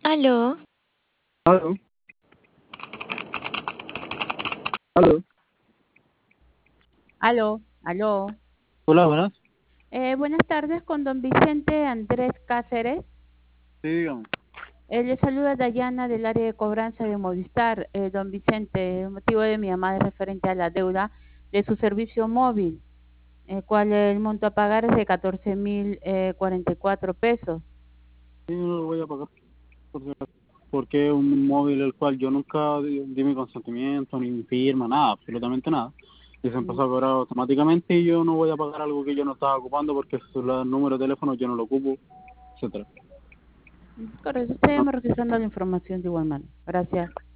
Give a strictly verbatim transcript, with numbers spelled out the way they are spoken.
Aló, Aló, aló. Aló, aló. Hola, buenas. Eh, buenas tardes con don Vicente Andrés Cáceres. Sí, dígame. Eh, le saluda Dayana del área de cobranza de Movistar. Eh, don Vicente, el motivo de mi llamada es referente a la deuda de su servicio móvil, el cual el monto a pagar es de catorce mil cuarenta y cuatro pesos. Sí, no lo voy a pagar por si acaso, porque es un móvil el cual yo nunca di, di mi consentimiento, ni mi firma, nada, absolutamente nada. Y se empezó a cobrar automáticamente y yo no voy a pagar algo que yo no estaba ocupando porque el número de teléfono yo no lo ocupo, etcétera. Correcto, estoy registrando la información de igual manera. Gracias.